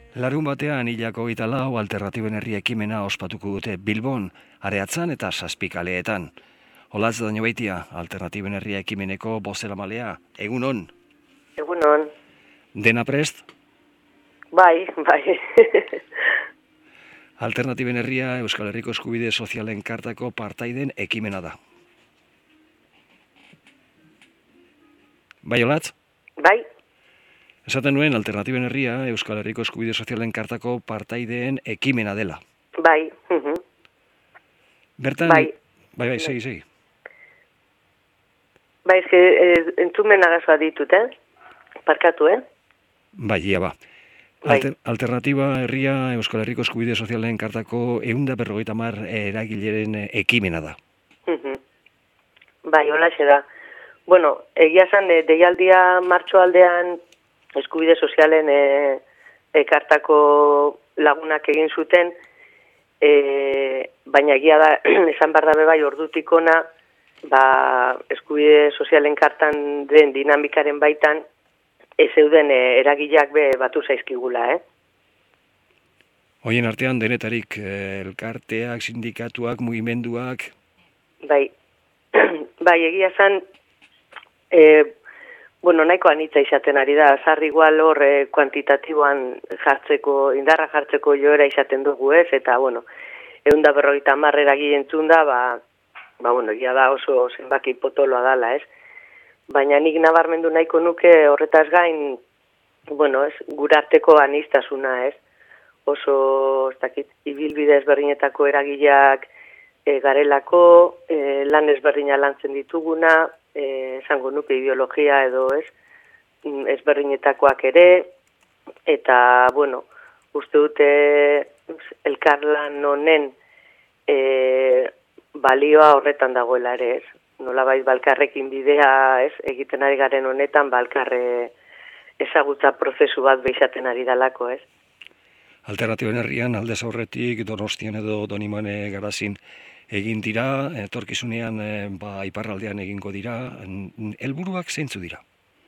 Larun batean hilako 24 alternatiben herri ekimena ospatuko dute Bilbon, Areatzan eta Zazpikaleetan. Olatz daño baitia, alternatiben herri ekimeneko bozeramalea. Egunon? Egunon. Dena prest? Bai. Alternatiben herria Euskal Herriko Eskubide Sozialen Kartako partaiden ekimena da. Bai, Olatz? Bai. Esaten nuen, alternatiben herria Euskal Herriko Eskubide Sozialen Kartako partaideen ekimena dela. Bai. Bertan... Bai, segi. Bai, entzumen agazoa ditut, Parkatu, Bai, ia ba. Alternatiba herria Euskal Herriko Eskubide Sozialen Kartako 150 eragileren ekimena da. Bai, holaxe da. Bueno, egia zan, deialdia martxoaldean Eskubide Sozialen kartako lagunak egin zuten, baina egia da, esan behar dabe bai ordutik ona, Eskubide Sozialen kartan den dinamikaren baitan, ez zeuden eragileak batu zaizkigula, Hoien artean denetarik elkarteak, sindikatuak, mugimenduak... Bai, egia zan, nahiko anitza izaten ari da, zar igual hor kuantitatiboan jartzeko, indarra jartzeko joera izaten dugu eta 150 eragile entzun da, egia da oso zenbaki potoloa dala, Baina nik nabarmendu nahiko nuke horretaz gain, gure arteko aniztasuna, Oso, ibilbide ezberdinetako eragileak garelako, lan ezberdina lantzen dituguna, esango nuke ideologia edo ezberdinetakoak ere, eta, uste dute elkarlan honen balioa horretan dagoela ere, Nolabait balkarrekin bidea egiten ari garen honetan, balkarre ezagutza prozesu bat behizaten ari dalako, Alternatiben herrian aldez aurretik Donostian edo Donibane Garazin egin dira, etorkizunean iparraldean egingo dira, helburuak zeintzu dira?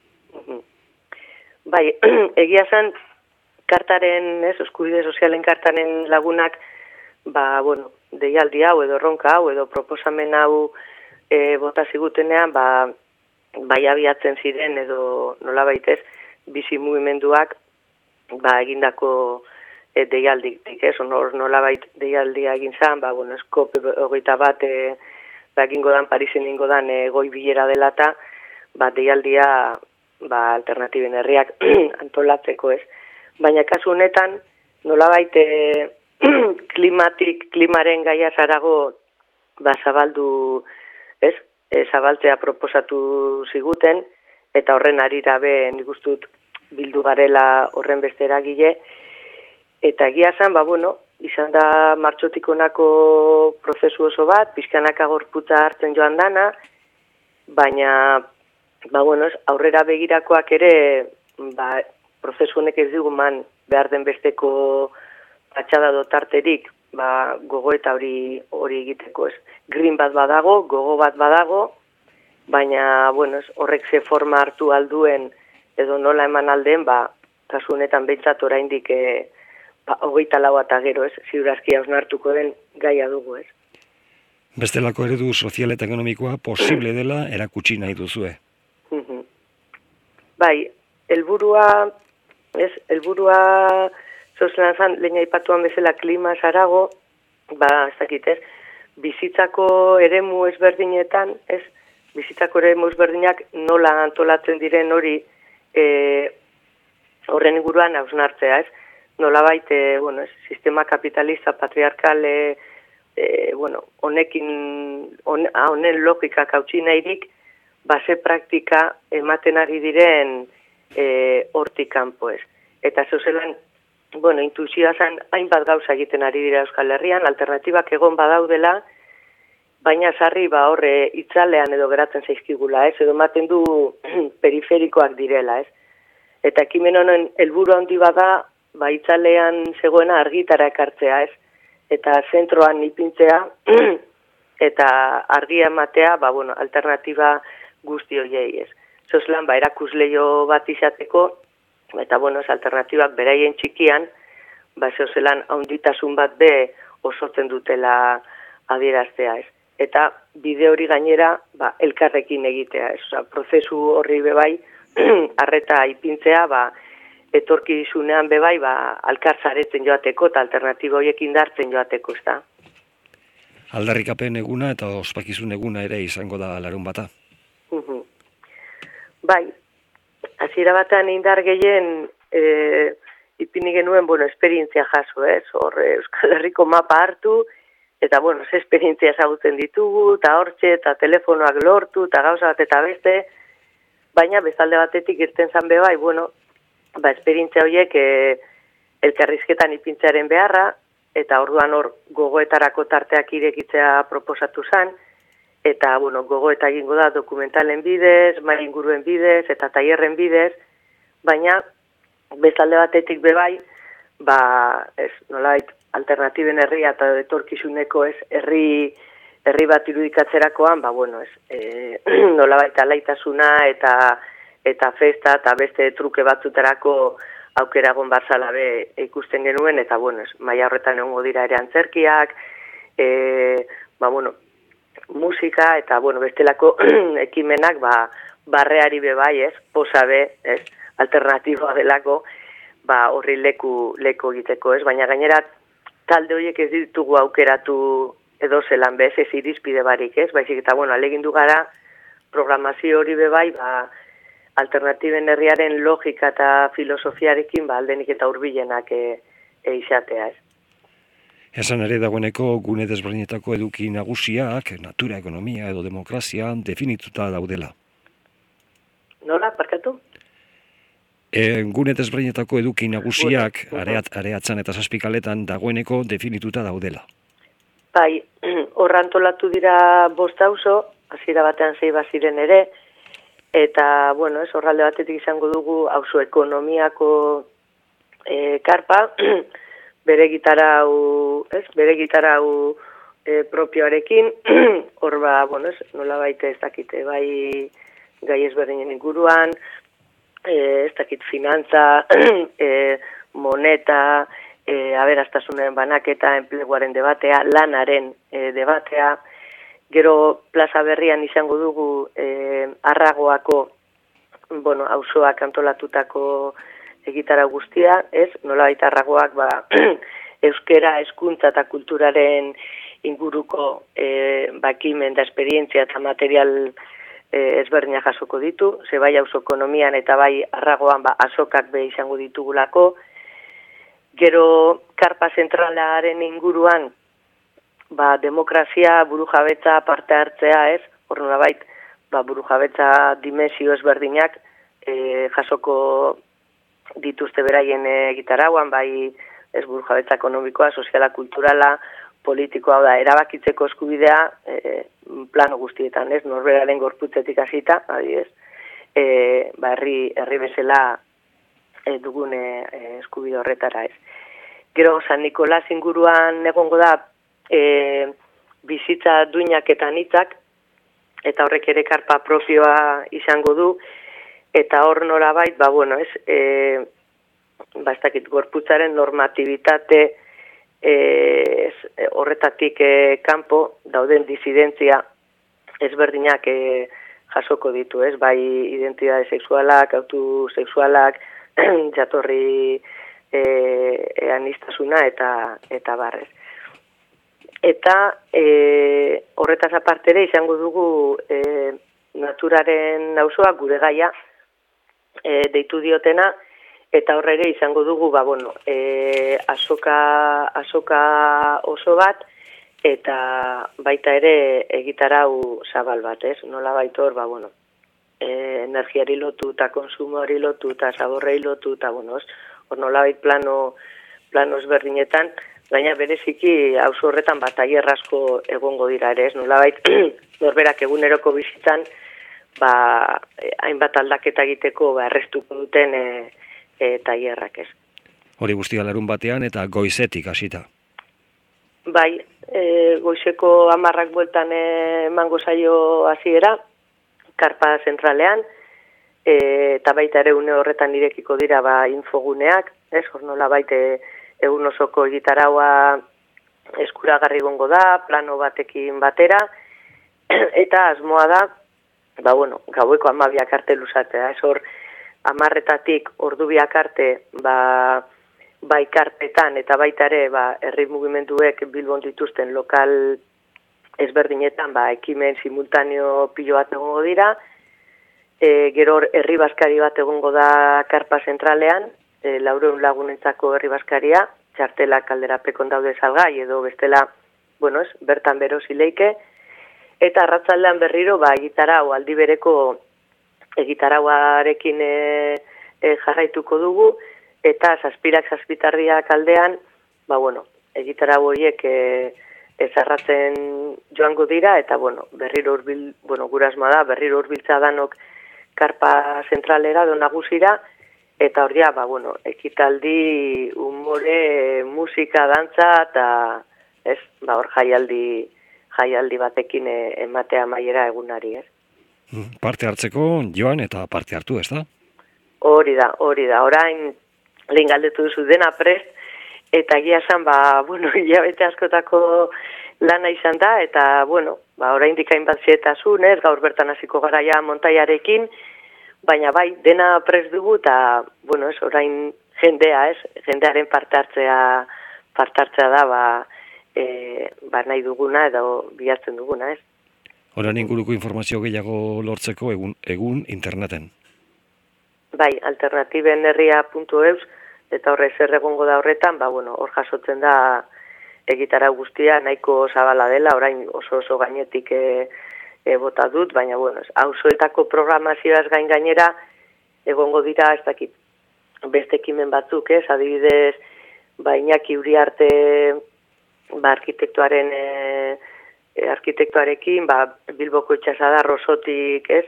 Bai, egia zan, kartaren, Eskubide Sozialen kartaren lagunak, deialdi hau edo erronka hau edo proposamen hau bota zigutenean, bai abiatzen ziren edo nolabait bizi mugimenduak, egindako deialdik, nolabait deialdia egin zan, COP 21 egingo dan, Parisen egingo dan goi bilera dela eta, deialdia alternatiben herriak antolatzeko, Baina kasu honetan, nolabait klimaren gaia zarago zabaldu, zabaltzea proposatu ziguten, eta horren arira nik uste dut bildu garela horren beste eragile, eta egia zan, izan da martxotik honako prozesu oso bat, pixkanaka gorputza hartzen joan dana, baina, aurrera begirakoak ere, prozesu honek ez diguman behar den besteko patxada dotarterik, gogo eta hori egiteko, Green bat badago, gogo bat badago, baina, horrek ze forma hartu alduen edo nola eman aldeen, kasu honetan behintzat oraindik 24 eta gero, ziurazki hausnartuko den gaia dugu, Bestelako eredu sozial eta ekonomikoa posible dela erakutsi nahi duzue. Bai, helburua zozelan zan, lehen aipatuan bezala klima zarago, bizitzako eremu ezberdinetan, bizitzako eremu ezberdinak nola antolatzen diren hori horren inguruan hausnartzea, Nolabait, sistema kapitalista, patriarkal, honen logikak hautsi nahirik, base praktika ematen ari diren hortik kanpo, Eta zozelan, intuizioa zen, hainbat gauza egiten ari dira Euskal Herrian, alternatibak egon badaudela, baina sarri horre itzalean edo geratzen zaizkigula, edo ematen du periferikoak direla, Eta ekimen honen helburu handi bada, itzalean zegoena argitara ekartzea, Eta zentroan ipintzea, eta argia ematea, alternatiba guzti horiei, Zoslan, erakusleio bat izateko, eta alternatibak beraien txikian, zelan haunditasun bat be osotzen dutela adieraztea, ez. Eta bide hori gainera, elkarrekin egitea, ez. Osa, prozesu horri bebai, arreta ipintzea, etorkizunean bebai, alkartzaretzen joateko eta alternatibo horiek indartzen joateko, ez da. Aldarrikapen eguna eta ospakizun eguna ere izango da Larunbata. Bai, hasiera batean indar gehien ipini genuen, esperientzia jaso, ez? Hor Euskal Herriko mapa hartu, eta, ze esperientzia ezagutzen ditugu, eta hortxe, eta telefonoak lortu, eta gauza bat eta beste, baina bezalde batetik irten zan bebai, esperientzia horiek elkarrizketan ipintzearen beharra, eta orduan hor gogoetarako tarteak irekitzea proposatu zen, eta gogoeta egingo da dokumentalen bidez, mai inguruen bidez, eta tailerren bidez, baina bezalde batetik bebai, nolabait alternatiben herria eta etorkizuneko herri bat irudikatzerakoan, nolabait alaitasuna eta festa eta beste truke batzutarako aukera egon barzala be ikusten genuen, eta maila horretan egongo dira ere antzerkiak, musika, eta bestelako ekimenak barreari be bai, ez, posa be, ez, alternatiboa delako, horri leku egiteko, ez, baina gainera talde horiek ez ditugu aukeratu edo zelan bez, ez irizpide barik, ez, baizik eta, alegindu gara programazio hori be bai, alternatiben herriaren logika eta filosofiarekin aldenik eta hurbilenak izatea, ez. Esan ere dagoeneko gune desberdinetako eduki nagusiak, natura, ekonomia edo demokrazia definituta daudela. Nola, parkatu? Gune desberdinetako eduki nagusiak areatzan eta zazpikaletan dagoeneko definituta daudela. Bai, horra antolatu dira 5 auzo, hasiera batean 6 baziren ere, eta, horralde batetik izango dugu auzo ekonomiako karpa, bere gitarau propioarekin, hor nolabait ez dakite, bai gai ezberdinen inguruan, ez dakit finantza, moneta, aberastasunen banaketa, enpleguaren debatea, lanaren debatea. Gero plaza berrian izango dugu Arragoako auzoak antolatutako egitara guztia, ez? Nolabait Arragoak euskera, hezkuntza eta kulturaren inguruko ekimen da esperientzia eta material ezberdina jasoko ditu, ze bai auzo ekonomian eta bai Arragoan azokak be izango ditugulako. Gero karpa zentralaren inguruan demokrazia, burujabetza, parte hartzea, ez? Hor nolabait, burujabetza dimensio ezberdinak jasoko dituzte beraien gitarauan, bai ez burujabetza ekonomikoa, soziala, kulturala, politikoa, da, erabakitzeko eskubidea plano guztietan, ez? Norberaren gorputzetik hasita, adibidez, herri bezala dugun eskubide horretara, ez? Gero San Nikolas inguruan egongo da bizitza duinak eta anitzak, eta horrek ere karpa propioa izango du, eta hor norabait, ez dakit, gorputzaren normatibitate horretatik kanpo dauden disidentzia ezberdinak jasoko ditu, ez? Bai identitate sexualak, autosexualak, jatorri anistasuna eta barrez. Eta horretaz aparte ere izango dugu naturaren auzoa gure gaia deitu diotena, eta horre ere izango dugu azoka oso bat, eta baita ere egitarau zabal bat, ez? Nola baitor, energiari lotu eta konsumoari lotu eta zaborrei lotu, eta hor nola bait plano ezberdinetan, baina bereziki auzo horretan tailer asko egongo dira ere, ez? Nolabait norberak eguneroko bizitzan hainbat aldaketa egiteko errestuko duten tailerrak, ez. Hori guztia Larunbatean eta goizetik hasita. Bai, goizeko 10 bueltan emango zaio hasiera karpa zentralean, eta baita ere une horretan irekiko dira infoguneak, ez? Hor nolabait egun osoko egitaraua eskuragarri gongo da, plano batekin batera, eta asmoa da, gaueko 12 arte luzatzea, ez hor, 10-etatik ordu 2 arte, bai karpetan eta baita ere, herri mugimenduek Bilbon dituzten lokal ezberdinetan, ekimen simultaneo pilo bat egongo dira, gero herri baskari bat egongo da karpa zentralean, 400 lagunentzako herri baskaria, txartelak alderapekon daude salgai, edo bestela, bertan bero zileike, eta arratzaldean berriro, egitarau, aldi bereko egitarauarekin jarraituko dugu, eta zazpirak-zazpitarriak aldean, egitarau horiek ezarratzen joango dira, eta berriro gurasma da, berriro urbiltza danok karpa zentralera, nagusira, eta hor ekitaldi, umore, musika, dantza, eta hor jaialdi batekin ematea maiera egunari, ez? Parte hartzeko joan eta parte hartu, ez da? Hori da, orain lehen galdetu duzu dena prest, eta egia esan, hilabete askotako lana izan da, eta, orain dikain bat zietasun, ez, gaur bertan hasiko gara ja montaiarekin, baina dena prest dugu, eta, orain jendea, ez, jendearen parte hartzea da, nahi duguna, edo bilatzen duguna, ez. Horan inguruko informazio gehiago lortzeko egun interneten. Alternatibenerria.eus, eta horre zer egongo da horretan, hor jasotzen da egitarau guztia, nahiko zabala dela, orain oso gainetik bota dut, baina, auzoetako programazioaz gainera, egongo dira, ez dakit, beste ekimen batzuk, ez, adibidez, Iñaki Uriarte, arkitektuarekin, Bilboko itxasada Rosotik, ez,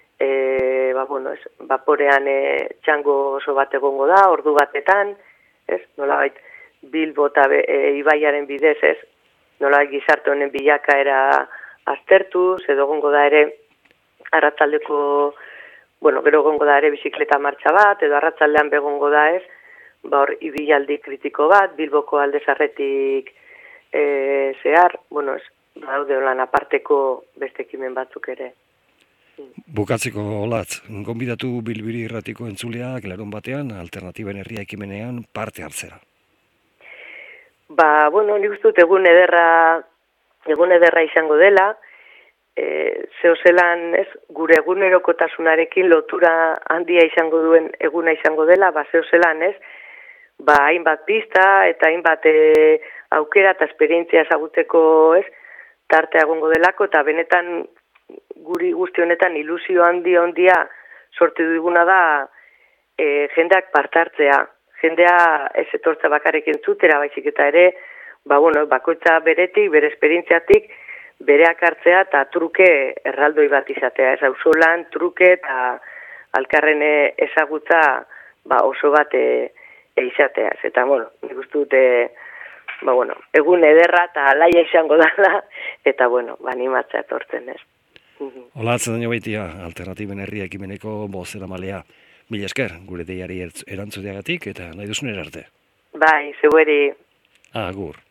vaporean txango oso bat egongo da, ordu batetan, ez, nolabait Bilbo eta Ibaiaren bidez, ez, nolabait gizarte honen bilakaera aztertuz, edo egongo da ere arratzaldeko, gero egongo da ere bizikleta martxa bat, edo arratzaldean begongo da, ez, hor ibilaldi kritiko bat, Bilboko aldezarretik zehar, ez, daude holan aparteko beste ekimen batzuk ere. Bukatzeko, Olatz, gonbidatu Bilbiri irratiko entzuleak larun batean, Alternatiben herria ekimenean parte hartzera. Nik uste dut egun ederra izango dela, zehozelan, ez, gure egunerokotasunarekin lotura handia izango duen eguna izango dela, zehozelan, ez, hainbat pista eta hainbat aukera eta esperientzia ezaguteko, ez, tartea egongo delako, eta benetan guri guzti honetan ilusio handia sortu duguna da jendeak parte hartzea. Jendea ez etortza bakarrik entzutera, baizik eta ere, bakoitza beretik, bere esperientziatik, bereak hartzea eta truke erraldoi bat izatea. Ez auzolan, truke eta alkarren ezagutza oso bat izatea. Eta, nik uste dute, egun ederra eta alaia izango dela, eta, animatzea etortzen, ez. Olatz, daño baitia, Alternatiben herria ekimeneko bozeramalea. Mila esker, gure deiari erantzuteagatik eta nahi duzun erarte. Zeueri. Agur.